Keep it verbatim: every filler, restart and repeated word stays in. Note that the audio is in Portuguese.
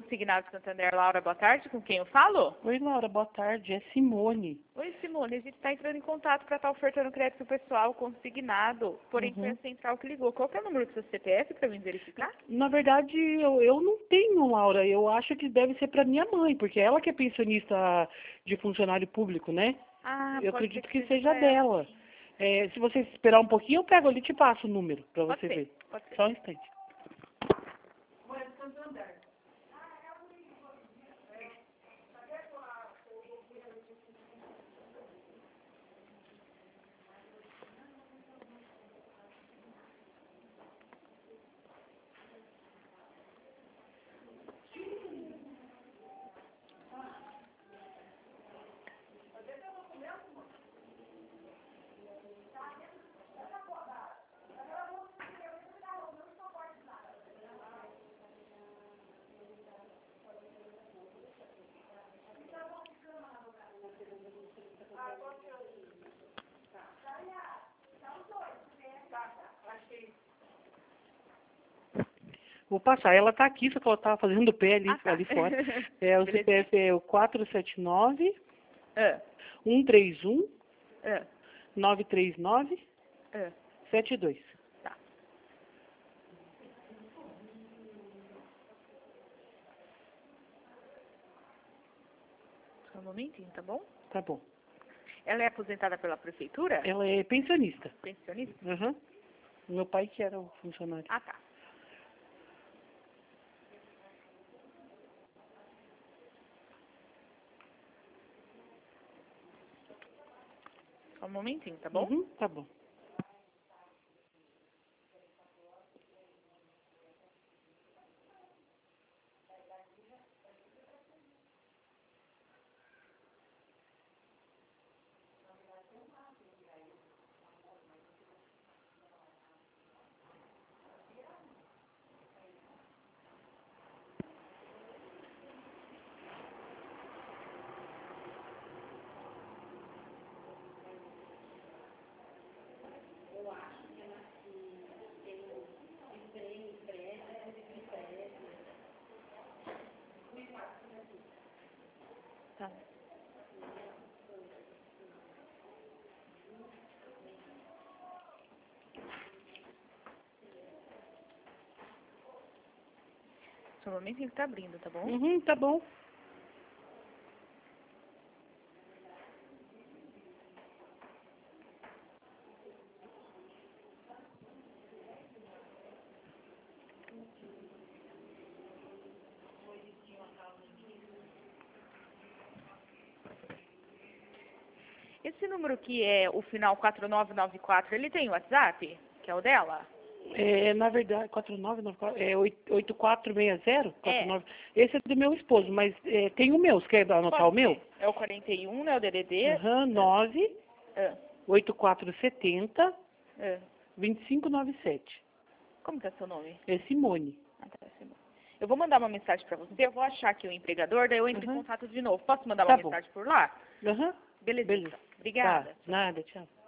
Consignado Santander, Laura, boa tarde. Com quem eu falo? Oi, Laura, boa tarde. É Simone. Oi, Simone. A gente está entrando em contato para estar ofertando crédito pessoal consignado, porém foi a Uhum. central que ligou. Qual que é o número do seu C P F para mim verificar? Na verdade, eu, eu não tenho, Laura. Eu acho que deve ser para minha mãe, porque ela que é pensionista de funcionário público, né? Ah, Eu pode ser acredito que que seja seja para ela. dela. É, se você esperar um pouquinho, eu pego ali e te passo o número para Pode você ser, ver. pode ser. Só um instante. Vou passar. Ela tá aqui, só que ela tava fazendo o pé ali, Ah, tá. ali fora. É, o C P F é o quatro sete nove, Ah, um três um, ah, nove três nove, ah. sete dois. Tá. Só um momentinho, tá bom? Tá bom. Ela é aposentada pela prefeitura? Ela é pensionista. Pensionista? Uhum. Meu pai que era o funcionário. Ah, tá. Só um momentinho, tá bom? Uhum, tá bom. Tá. Só um momentinho que tá abrindo, tá bom? Uhum, tá bom. Esse número que é o final quatro nove nove quatro, ele tem WhatsApp? Que é o dela? É, na verdade, quatro nove nove quatro, é oito quatro seis zero? É. quatro nove. Esse é do meu esposo, mas é, tem o meu. Você quer anotar Pode o meu? ser. É o quarenta e um, né? O D D D? Aham, nove Ah, oito quatro sete zero, ah. dois cinco nove sete. Como que é seu nome? É Simone. Ah, tá, Simone. Eu vou mandar uma mensagem pra você, eu vou achar aqui o empregador, daí eu entro em Aham, contato de novo. Posso mandar uma tá bom. mensagem por lá? Aham, Beleza, beleza. então. Tá, Obrigada. nada, tchau.